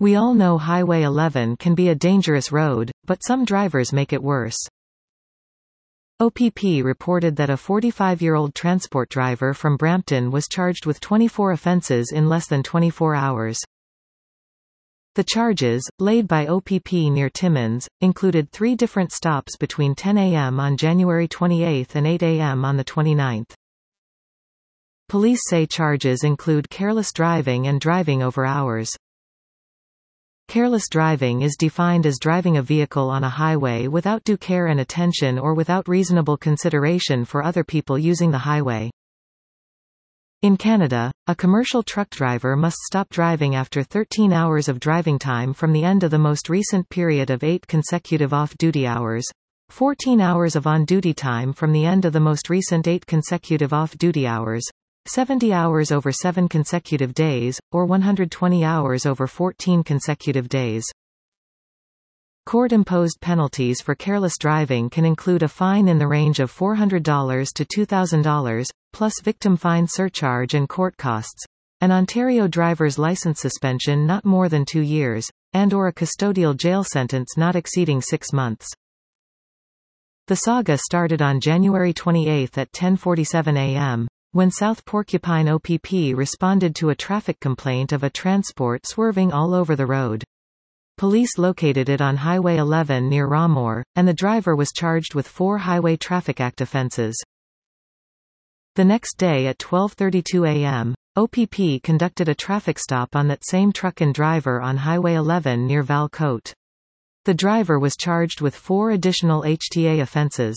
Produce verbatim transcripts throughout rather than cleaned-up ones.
We all know Highway eleven can be a dangerous road, but some drivers make it worse. O P P reported that a forty-five-year-old transport driver from Brampton was charged with twenty-four offences in less than twenty-four hours. The charges, laid by O P P near Timmins, included three different stops between ten A M on January twenty-eighth and eight A M on the twenty-ninth. Police say charges include careless driving and driving over hours. Careless driving is defined as driving a vehicle on a highway without due care and attention or without reasonable consideration for other people using the highway. In Canada, a commercial truck driver must stop driving after thirteen hours of driving time from the end of the most recent period of eight consecutive off-duty hours, fourteen hours of on-duty time from the end of the most recent eight consecutive off-duty hours, seventy hours over seven consecutive days, or one hundred twenty hours over fourteen consecutive days. Court-imposed penalties for careless driving can include a fine in the range of four hundred dollars to two thousand dollars, plus victim fine surcharge and court costs, an Ontario driver's license suspension not more than two years, and or a custodial jail sentence not exceeding six months. The saga started on January twenty-eighth at ten forty-seven A M, when South Porcupine O P P responded to a traffic complaint of a transport swerving all over the road. Police located it on Highway eleven near Raymore, and the driver was charged with four Highway Traffic Act offences. The next day at twelve thirty-two A M, O P P conducted a traffic stop on that same truck and driver on Highway eleven near Val Cote. The driver was charged with four additional H T A offences.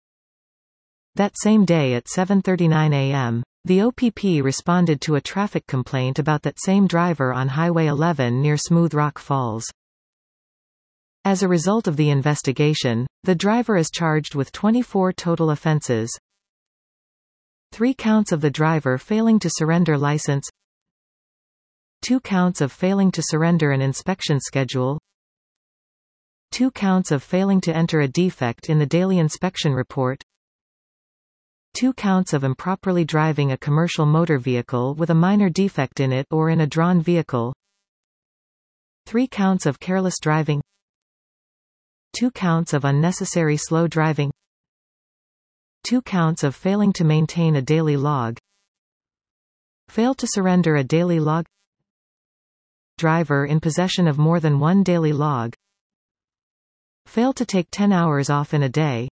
That same day at seven thirty-nine A M, the O P P responded to a traffic complaint about that same driver on Highway eleven near Smooth Rock Falls. As a result of the investigation, the driver is charged with twenty-four total offences. Three counts of the driver failing to surrender license, two counts of failing to surrender an inspection schedule, two counts of failing to enter a defect in the daily inspection report, two counts of improperly driving a commercial motor vehicle with a minor defect in it or in a drawn vehicle, three counts of careless driving, two counts of unnecessary slow driving, two counts of failing to maintain a daily log, fail to surrender a daily log, driver in possession of more than one daily log, fail to take ten hours off in a day,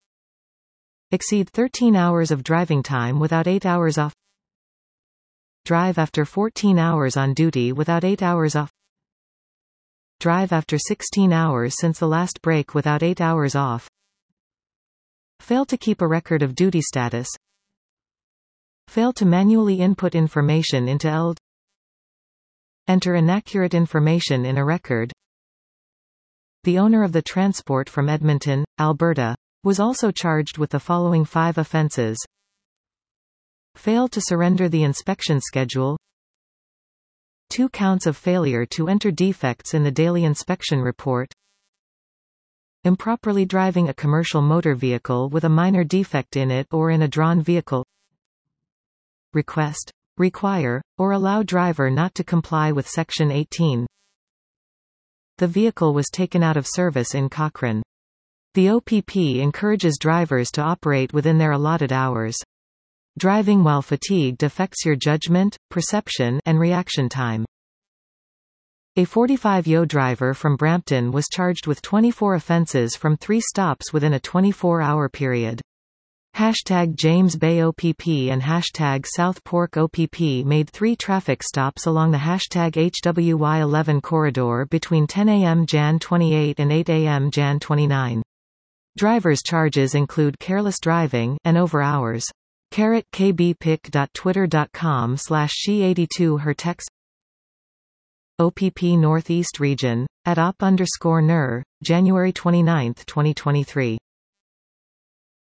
exceed thirteen hours of driving time without eight hours off, drive after fourteen hours on duty without eight hours off, drive after sixteen hours since the last break without eight hours off, fail to keep a record of duty status, fail to manually input information into L D, enter inaccurate information in a record. The owner of the transport from Edmonton, Alberta, was also charged with the following five offences: fail to surrender the inspection schedule, two counts of failure to enter defects in the daily inspection report, improperly driving a commercial motor vehicle with a minor defect in it or in a drawn vehicle, request, require, or allow driver not to comply with Section eighteen. The vehicle was taken out of service in Cochrane. The O P P encourages drivers to operate within their allotted hours. Driving while fatigued affects your judgment, perception, and reaction time. A forty-five-year-old driver from Brampton was charged with twenty-four offences from three stops within a twenty-four hour period. Hashtag James Bay O P P and hashtag South Pork O P P made three traffic stops along the hashtag H W Y eleven corridor between ten A M January twenty-eighth and eight A M January twenty-ninth. Drivers' charges include careless driving and over hours. Carrot kbpic.twitter.com slash she82 hertex O P P Northeast Region, at op underscore ner, January twenty-ninth, twenty twenty-three.